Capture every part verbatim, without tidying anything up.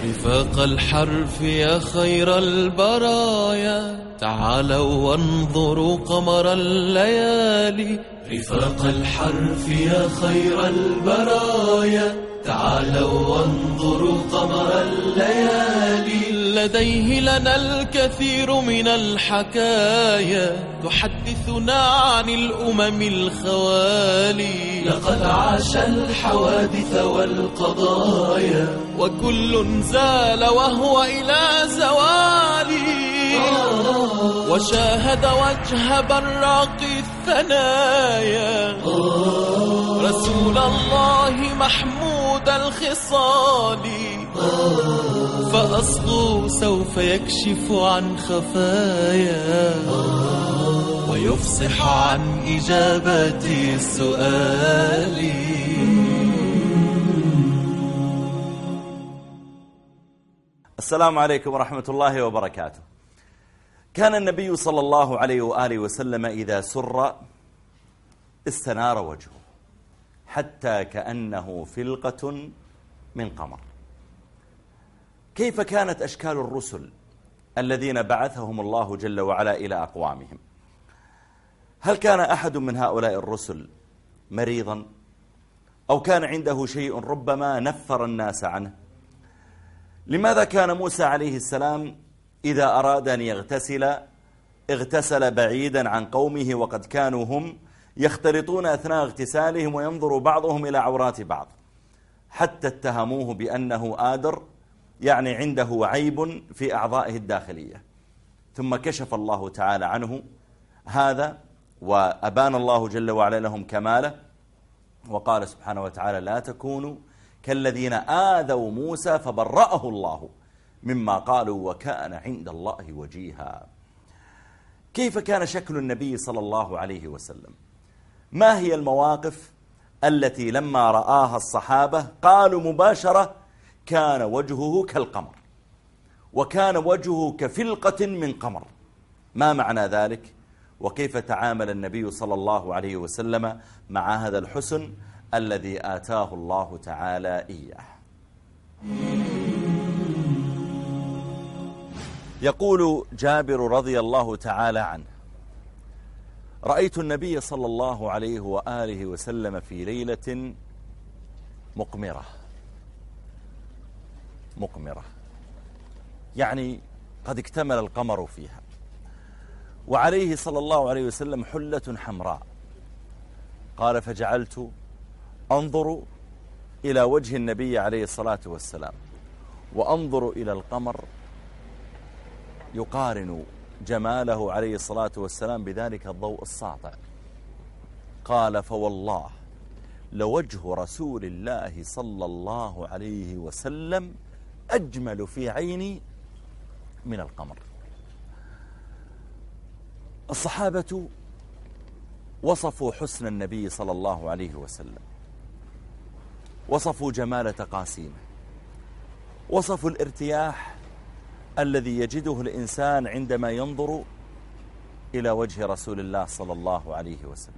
رفاق الحرف يا خير البرايا تعالوا وانظروا قمر الليالي. رفاق الحرف يا خير البرايا تعالوا وانظروا قمر الليالي. لديه لنا الكثير من الحكايا تحدثنا عن الأمم الخوالي. لقد عاش الحوادث والقضايا وكل زال وهو إلى زوالي. وشاهد وجه براق الثنايا رسول الله محمود الخصال. فأصله سوف يكشف عن خفايا ويفصح عن إجابات السؤال. السلام عليكم ورحمة الله وبركاته. كان النبي صلى الله عليه وآله وسلم إذا سر استنار وجهه حتى كأنه فلقة من قمر. كيف كانت أشكال الرسل الذين بعثهم الله جل وعلا إلى أقوامهم؟ هل كان أحد من هؤلاء الرسل مريضا أو كان عنده شيء ربما نفر الناس عنه؟ لماذا كان موسى عليه السلام إذا أراد أن يغتسل اغتسل بعيدا عن قومه وقد كانوا هم يختلطون أثناء اغتسالهم وينظر بعضهم إلى عورات بعض، حتى اتهموه بأنه آدر، يعني عنده عيب في أعضائه الداخلية. ثم كشف الله تعالى عنه هذا وأبان الله جل وعلا لهم كماله، وقال سبحانه وتعالى: لا تكونوا كالذين آذوا موسى فبرأه الله مما قالوا وكان عند الله وجيها. كيف كان شكل النبي صلى الله عليه وسلم؟ ما هي المواقف التي لما رآها الصحابة قالوا مباشرة كان وجهه كالقمر وكان وجهه كفلقة من قمر؟ ما معنى ذلك؟ وكيف تعامل النبي صلى الله عليه وسلم مع هذا الحسن الذي آتاه الله تعالى إياه؟ يقول جابر رضي الله تعالى عنه: رأيت النبي صلى الله عليه وآله وسلم في ليلة مقمرة مقمرة يعني قد اكتمل القمر فيها، وعليه صلى الله عليه وسلم حلة حمراء. قال: فجعلت أنظر إلى وجه النبي عليه الصلاة والسلام وأنظر إلى القمر يقارن جماله عليه الصلاة والسلام بذلك الضوء الساطع. قال: فوالله لوجه رسول الله صلى الله عليه وسلم أجمل في عيني من القمر. الصحابة وصفوا حسن النبي صلى الله عليه وسلم، وصفوا جمال تقاسيمه، وصفوا الارتياح الذي يجده الإنسان عندما ينظر إلى وجه رسول الله صلى الله عليه وسلم.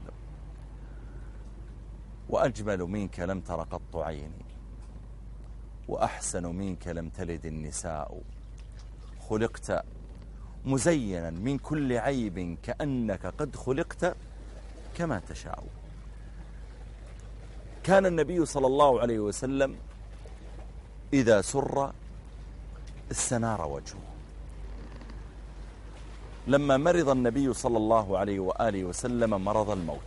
وأجمل منك لم تر قط عيني، وأحسن منك لم تلد النساء، خلقت مزينا من كل عيب كأنك قد خلقت كما تشاء. كان النبي صلى الله عليه وسلم إذا سر استنار وجهه. لما مرض النبي صلى الله عليه وآله وسلم مرض الموت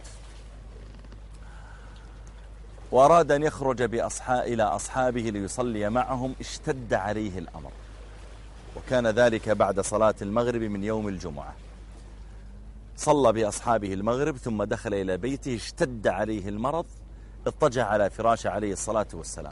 وأراد أن يخرج بأصحاب إلى أصحابه ليصلي معهم، اشتد عليه الأمر، وكان ذلك بعد صلاة المغرب من يوم الجمعة. صلى بأصحابه المغرب ثم دخل إلى بيته، اشتد عليه المرض، اضطجع على فراشه عليه الصلاة والسلام.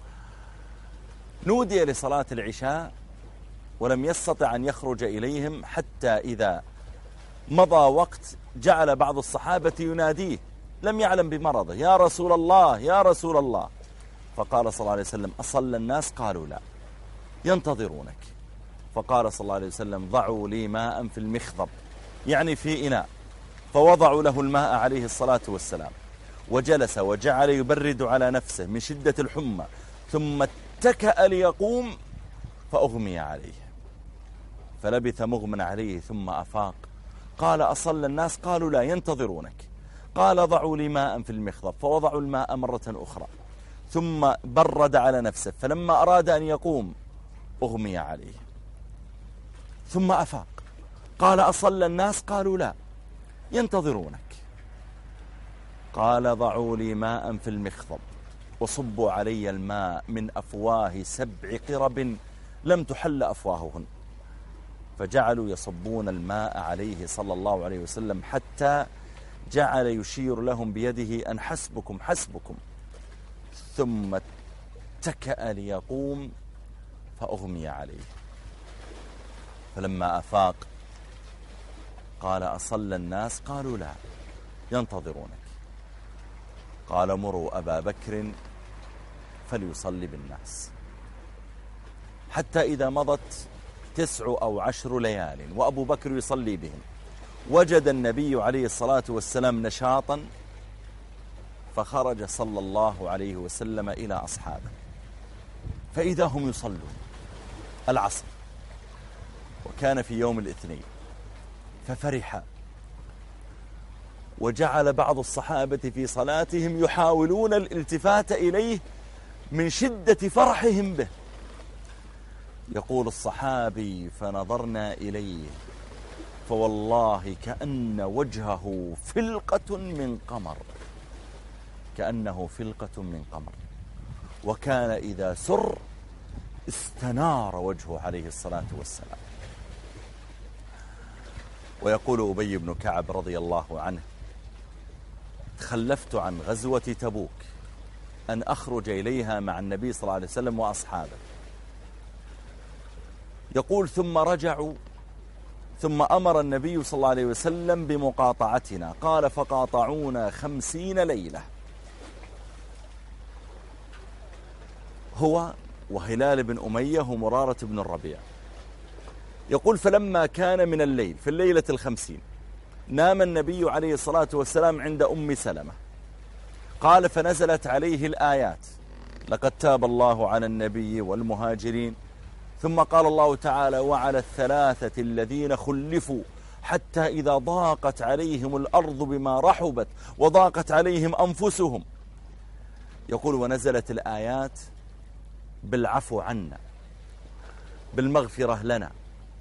نودي لصلاة العشاء ولم يستطع أن يخرج إليهم، حتى إذا مضى وقت جعل بعض الصحابة يناديه، لم يعلم بمرضه: يا رسول الله يا رسول الله. فقال صلى الله عليه وسلم: أصلى الناس؟ قالوا لا، ينتظرونك. فقال صلى الله عليه وسلم: ضعوا لي ماء في المخضب، يعني في إناء. فوضعوا له الماء عليه الصلاة والسلام، وجلس وجعل يبرد على نفسه من شدة الحمى، ثم اتكأ ليقوم فأغمي عليه فلبث مغمى عليه ثم أفاق. قال أصلى الناس؟ قالوا لا ينتظرونك. قال ضعوا لي ماء في المخضب، فوضعوا الماء مرة أخرى ثم برد على نفسه، فلما أراد أن يقوم أغمي عليه ثم أفاق. قال أصلى الناس؟ قالوا لا ينتظرونك. قال ضعوا لي ماء في المخضب وصبوا علي الماء من أفواه سبع قرب لم تحل أفواههن، فجعلوا يصبون الماء عليه صلى الله عليه وسلم حتى جعل يشير لهم بيده أن حسبكم حسبكم، ثم اتكأ ليقوم فأغمي عليه. فلما أفاق قال أصلى الناس؟ قالوا لا ينتظرونك. قال مروا أبا بكر فليصلي بالناس. حتى إذا مضت تسع أو عشر ليال وأبو بكر يصلي بهم، وجد النبي عليه الصلاة والسلام نشاطا، فخرج صلى الله عليه وسلم إلى أصحابه فإذا هم يصلون العصر، وكان في يوم الاثنين، ففرح وجعل بعض الصحابة في صلاتهم يحاولون الالتفات إليه من شدة فرحهم به. يقول الصحابي فنظرنا إليه فوالله كأن وجهه فلقة من قمر، كأنه فلقة من قمر، وكان إذا سر استنار وجهه عليه الصلاة والسلام. ويقول أبي بن كعب رضي الله عنه تخلفت عن غزوة تبوك أن أخرج إليها مع النبي صلى الله عليه وسلم وأصحابه. يقول ثم رجعوا ثم أمر النبي صلى الله عليه وسلم بمقاطعتنا، قال فقاطعونا خمسين ليلة، هو وهلال بن أمية ومرارة بن الربيع. يقول فلما كان من الليل في الليلة الخمسين نام النبي عليه الصلاة والسلام عند أم سلمة. قال فنزلت عليه الآيات لقد تاب الله على النبي والمهاجرين، ثم قال الله تعالى وعلى الثلاثة الذين خلفوا حتى إذا ضاقت عليهم الأرض بما رحبت وضاقت عليهم أنفسهم. يقول ونزلت الآيات بالعفو عنا بالمغفرة لنا.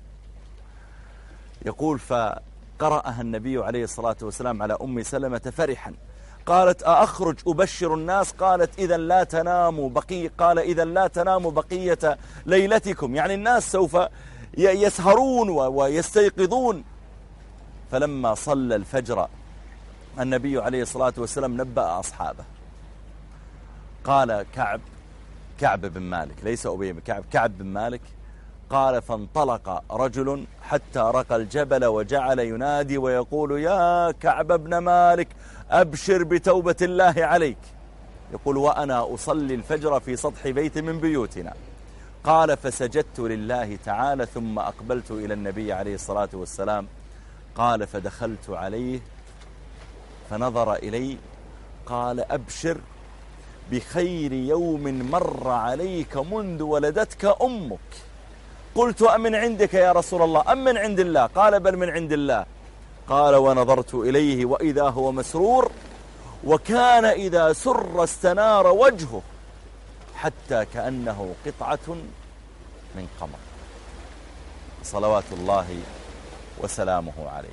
يقول فقرأها النبي عليه الصلاة والسلام على أم سلمة فرحا. قالت أخرج أبشر الناس؟ قالت إذا لا تناموا بقي قال إذا لا تناموا بقية ليلتكم، يعني الناس سوف يسهرون ويستيقظون. فلما صلى الفجر النبي عليه الصلاة والسلام نبأ أصحابه. قال كعب كعب بن مالك ليس أبي بن كعب كعب بن مالك قال فانطلق رجل حتى رقى الجبل وجعل ينادي ويقول يا كعب بن مالك أبشر بتوبة الله عليك. يقول وأنا أصلي الفجر في سطح بيت من بيوتنا. قال فسجدت لله تعالى ثم أقبلت إلى النبي عليه الصلاة والسلام. قال فدخلت عليه فنظر إلي قال أبشر بخير يوم مر عليك منذ ولدتك أمك. قلت أمن عندك يا رسول الله أم من عند الله؟ قال بل من عند الله. قال ونظرت إليه وإذا هو مسرور، وكان إذا سر استنار وجهه حتى كأنه قطعة من قمر، صلوات الله وسلامه عليه.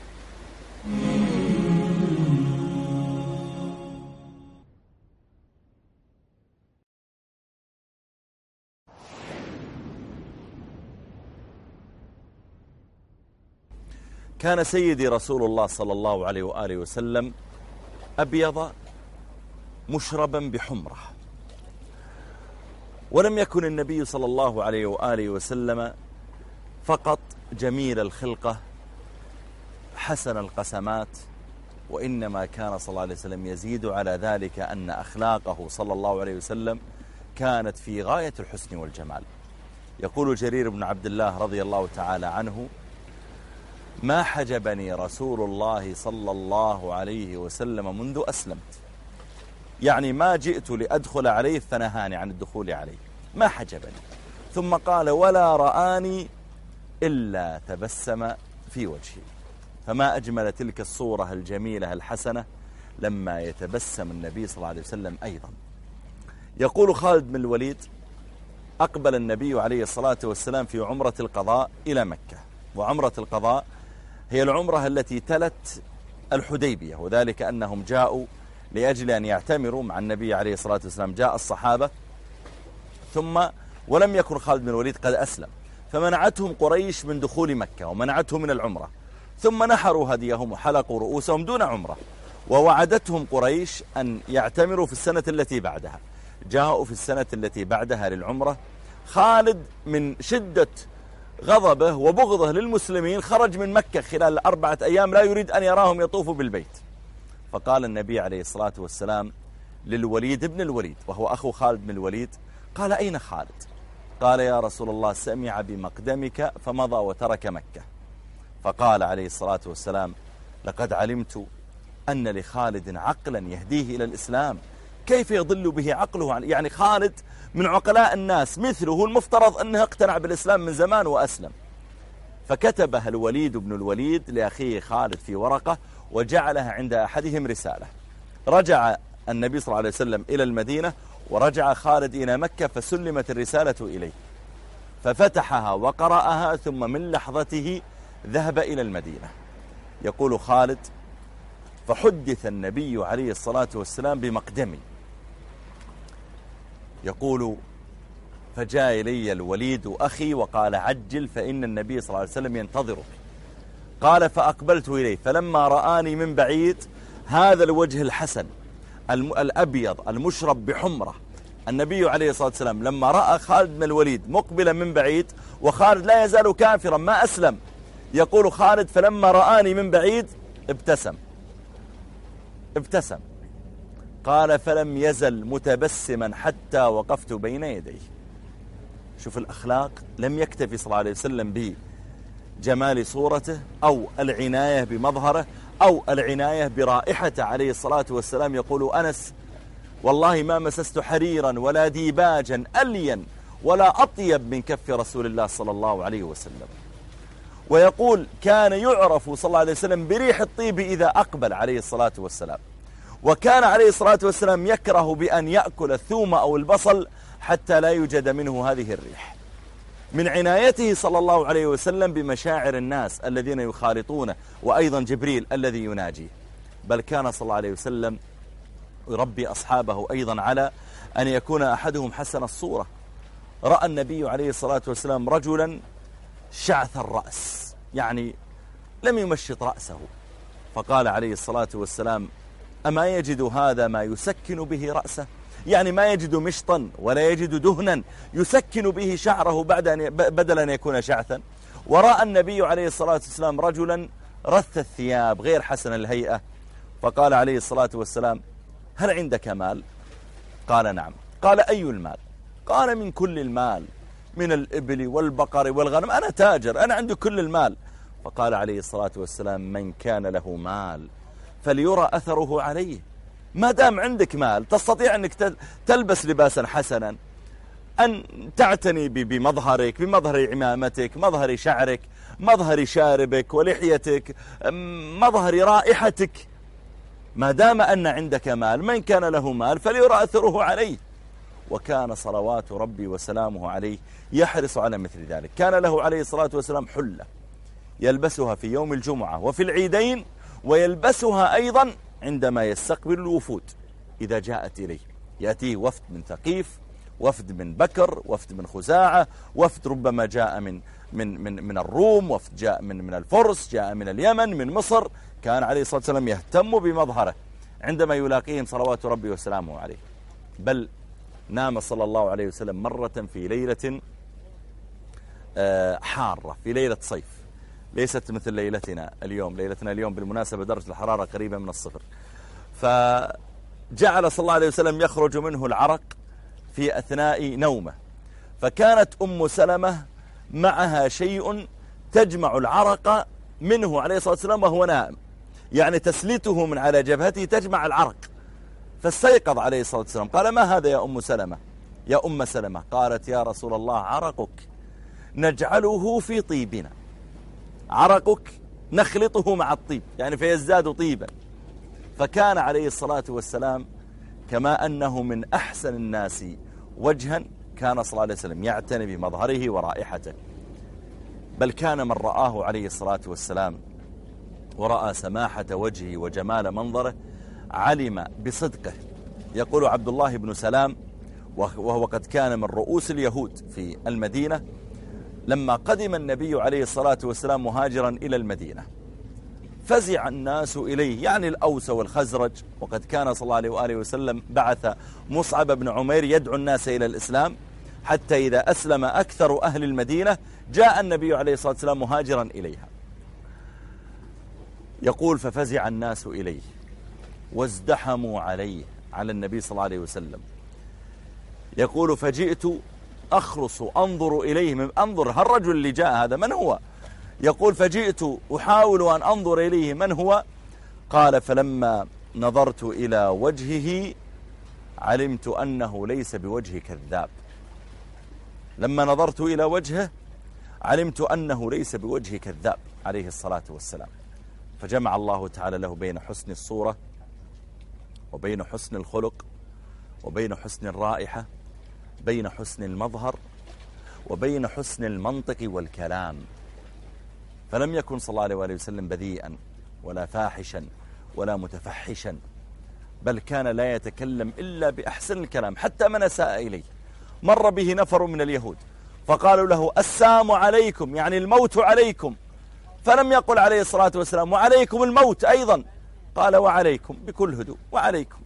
كان سيدي رسول الله صلى الله عليه وآله وسلم أبيض مشربا بحمرة، ولم يكن النبي صلى الله عليه وآله وسلم فقط جميل الخلقة حسن القسمات، وإنما كان صلى الله عليه وسلم يزيد على ذلك أن أخلاقه صلى الله عليه وسلم كانت في غاية الحسن والجمال. يقول جرير بن عبد الله رضي الله تعالى عنه ما حجبني رسول الله صلى الله عليه وسلم منذ أسلمت، يعني ما جئت لأدخل عليه فنهاني عن الدخول عليه، ما حجبني، ثم قال ولا رآني إلا تبسم في وجهي. فما أجمل تلك الصورة الجميلة الحسنة لما يتبسم النبي صلى الله عليه وسلم أيضا. يقول خالد بن الوليد أقبل النبي عليه الصلاة والسلام في عمرة القضاء إلى مكة، وعمرة القضاء هي العمرة التي تلت الحديبية، وذلك أنهم جاءوا لأجل أن يعتمروا مع النبي عليه الصلاة والسلام. جاء الصحابة ثم ولم يكن خالد بن الوليد قد أسلم، فمنعتهم قريش من دخول مكة ومنعتهم من العمرة، ثم نحروا هديهم وحلقوا رؤوسهم دون عمرة، ووعدتهم قريش أن يعتمروا في السنة التي بعدها. جاءوا في السنة التي بعدها للعمرة. خالد من شدة غضبه وبغضه للمسلمين خرج من مكة خلال أربعة أيام لا يريد أن يراهم يطوفوا بالبيت. فقال النبي عليه الصلاة والسلام للوليد بن الوليد وهو أخو خالد بن الوليد، قال أين خالد؟ قال يا رسول الله سمع بمقدمك فمضى وترك مكة. فقال عليه الصلاة والسلام لقد علمت أن لخالد عقلا يهديه إلى الإسلام، كيف يضل به عقله؟ يعني خالد من عقلاء الناس مثله، المفترض أنه اقتنع بالإسلام من زمان وأسلم. فكتبها الوليد بن الوليد لأخيه خالد في ورقة وجعلها عند أحدهم رسالة. رجع النبي صلى الله عليه وسلم إلى المدينة ورجع خالد إلى مكة، فسلمت الرسالة إليه ففتحها وقرأها، ثم من لحظته ذهب إلى المدينة. يقول خالد فحدث النبي عليه الصلاة والسلام بمقدمي. يقول فجاء إلي الوليد أخي وقال عجل فإن النبي صلى الله عليه وسلم ينتظرك. قال فأقبلت إليه فلما رآني من بعيد هذا الوجه الحسن الأبيض المشرب بحمرة، النبي عليه الصلاة والسلام لما رأى خالد بن الوليد مقبلا من بعيد، وخالد لا يزال كافرا ما أسلم، يقول خالد فلما رآني من بعيد ابتسم ابتسم قال فلم يزل متبسما حتى وقفت بين يديه. شوف الأخلاق، لم يكتفي صلى الله عليه وسلم بجمال صورته أو العناية بمظهره أو العناية برائحته عليه الصلاة والسلام. يقول أنس والله ما مسست حريرا ولا ديباجا ألين ولا أطيب من كف رسول الله صلى الله عليه وسلم. ويقول كان يعرف صلى الله عليه وسلم بريح الطيب إذا أقبل عليه الصلاة والسلام، وكان عليه الصلاة والسلام يكره بأن يأكل الثوم أو البصل حتى لا يوجد منه هذه الريح. من عنايته صلى الله عليه وسلم بمشاعر الناس الذين يخالطونه، وأيضا جبريل الذي يناجيه. بل كان صلى الله عليه وسلم يربي أصحابه أيضا على أن يكون أحدهم حسن الصورة. رأى النبي عليه الصلاة والسلام رجلا شعث الرأس، يعني لم يمشط رأسه، فقال عليه الصلاة والسلام أما يجد هذا ما يسكن به رأسه؟ يعني ما يجد مشطا ولا يجد دهنا يسكن به شعره بعد أن بدل أن يكون شعثا. ورأى النبي عليه الصلاة والسلام رجلا رث الثياب غير حسن الهيئة، فقال عليه الصلاة والسلام هل عندك مال؟ قال نعم. قال أي المال؟ قال من كل المال، من الإبل والبقر والغنم، أنا تاجر أنا عندي كل المال. فقال عليه الصلاة والسلام من كان له مال فليرى أثره عليه. ما دام عندك مال تستطيع أنك تلبس لباسا حسنا، أن تعتني بمظهرك، بمظهر عمامتك، مظهر شعرك، مظهر شاربك ولحيتك، مظهر رائحتك. ما دام أن عندك مال، من كان له مال فليرى أثره عليه. وكان صلوات ربي وسلامه عليه يحرص على مثل ذلك. كان له عليه الصلاة والسلام حلة يلبسها في يوم الجمعة وفي العيدين، ويلبسها أيضا عندما يستقبل الوفود إذا جاءت إليه. يأتيه وفد من ثقيف، وفد من بكر، وفد من خزاعة، وفد ربما جاء من من من من الروم، وفد جاء من من الفرس، جاء من اليمن، من مصر. كان عليه الصلاة والسلام يهتم بمظهره عندما يلاقيهم صلوات ربي وسلامه عليه. بل نام صلى الله عليه وسلم مرة في ليلة حارة، في ليلة صيف، ليست مثل ليلتنا اليوم. ليلتنا اليوم بالمناسبة درجة الحرارة قريبة من الصفر. فجعل صلى الله عليه وسلم يخرج منه العرق في أثناء نومه، فكانت أم سلمة معها شيء تجمع العرق منه عليه الصلاة والسلام وهو نائم، يعني تسليته من على جبهته تجمع العرق. فاستيقظ عليه الصلاة والسلام قال ما هذا يا أم سلمة؟ يا أم سلمة؟ قالت يا رسول الله عرقك نجعله في طيبنا، عرقك نخلطه مع الطيب يعني فيزداد طيبا. فكان عليه الصلاة والسلام كما أنه من أحسن الناس وجها كان صلى الله عليه وسلم يعتني بمظهره ورائحته، بل كان من رآه عليه الصلاة والسلام ورأى سماحة وجهه وجمال منظره علم بصدقه. يقول عبد الله بن سلام وهو قد كان من رؤوس اليهود في المدينة، لما قدم النبي عليه الصلاة والسلام مهاجرا إلى المدينة فزع الناس إليه، يعني الأوس والخزرج، وقد كان صلى الله عليه وآله وسلم بعث مصعب بن عمير يدعو الناس إلى الإسلام، حتى إذا أسلم أكثر أهل المدينة جاء النبي عليه الصلاة والسلام مهاجرا إليها. يقول ففزع الناس إليه وازدحموا عليه على النبي صلى الله عليه وسلم. يقول فجئت أخرص أنظر إليه، من أنظر هالرجل اللي جاء هذا من هو؟ يقول فجئت أحاول أن أنظر إليه من هو؟ قال فلما نظرت إلى وجهه علمت أنه ليس بوجه كذاب. لما نظرت إلى وجهه علمت أنه ليس بوجه كذاب عليه الصلاة والسلام. فجمع الله تعالى له بين حسن الصورة وبين حسن الخلق وبين حسن الرائحة، بين حسن المظهر وبين حسن المنطق والكلام. فلم يكن صلى الله عليه وآله وسلم بذيئا ولا فاحشا ولا متفحشا، بل كان لا يتكلم إلا بأحسن الكلام حتى من أساء إليه. مر به نفر من اليهود فقالوا له السام عليكم، يعني الموت عليكم، فلم يقل عليه الصلاة والسلام وعليكم الموت أيضا، قال وعليكم بكل هدوء وعليكم.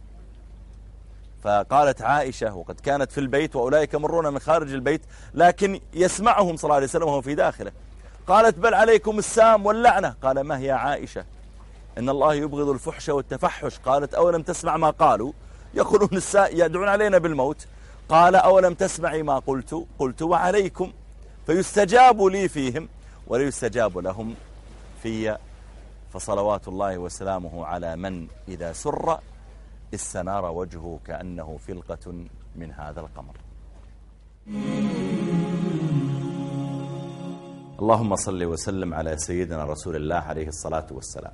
فقالت عائشة وقد كانت في البيت وأولئك مرون من خارج البيت لكن يسمعهم صلى الله عليه وسلم وهو في داخله، قالت بل عليكم السام واللعنة. قال ما هي عائشة؟ إن الله يبغض الفحش والتفحش. قالت أولم تسمع ما قالوا؟ يقولون الساء يدعون علينا بالموت. قال أولم تسمعي ما قلت؟ قلت وعليكم. فيستجاب لي فيهم ولا يستجاب لهم في. فصلوات الله وسلامه على من إذا سر استنار وجهه كأنه فلقة من هذا القمر. اللهم صل وسلم على سيدنا رسول الله عليه الصلاة والسلام.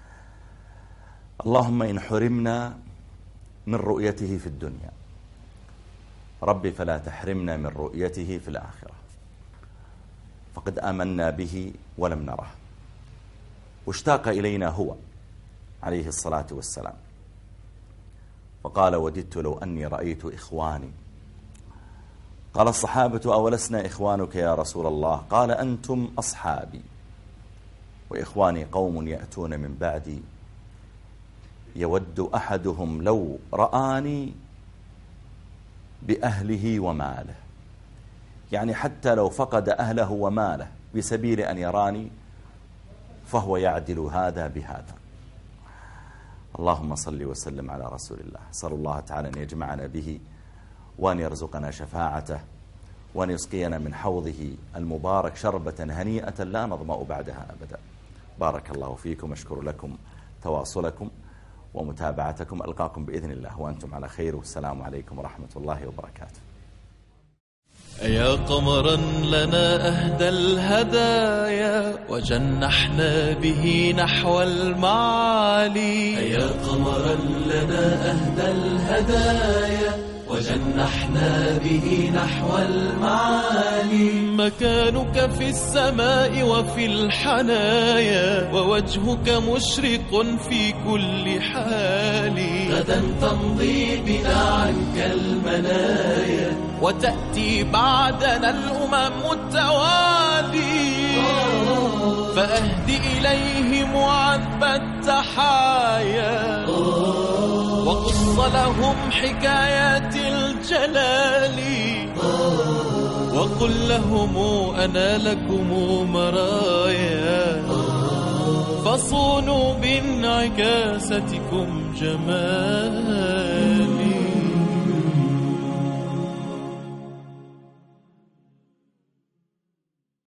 اللهم إن حرمنا من رؤيته في الدنيا ربي فلا تحرمنا من رؤيته في الآخرة، فقد آمنا به ولم نره، واشتاق إلينا هو عليه الصلاة والسلام، فقال وددت لو أني رأيت إخواني. قال الصحابة أولسنا إخوانك يا رسول الله؟ قال أنتم أصحابي وإخواني قوم يأتون من بعدي يود أحدهم لو رآني بأهله وماله، يعني حتى لو فقد أهله وماله بسبيل أن يراني فهو يعدل هذا بهذا. اللهم صل وسلم على رسول الله. أسأل الله تعالى أن يجمعنا به وأن يرزقنا شفاعته وأن يسقينا من حوضه المبارك شربة هنيئة لا نظمأ بعدها أبدا. بارك الله فيكم، أشكر لكم تواصلكم ومتابعتكم، ألقاكم بإذن الله وأنتم على خير، والسلام عليكم ورحمة الله وبركاته. يا قمرا لنا أهدى الهدايا وجنحنا به نحو المعالي. يا قمرا لنا أهدى الهدايا وجنحنا به نحو المعالي. مكانك في السماء وفي الحنايا ووجهك مشرق في كل حال. غدا تمضي بنا عنك المنايا وتأتي بعدنا الأمم التوالي. فأهدي إليهم عذب التحايا وقص لهم حكايات الجلال. وقل لهم أنا لكم مرايا فصونوا بانعكاستكم جمال.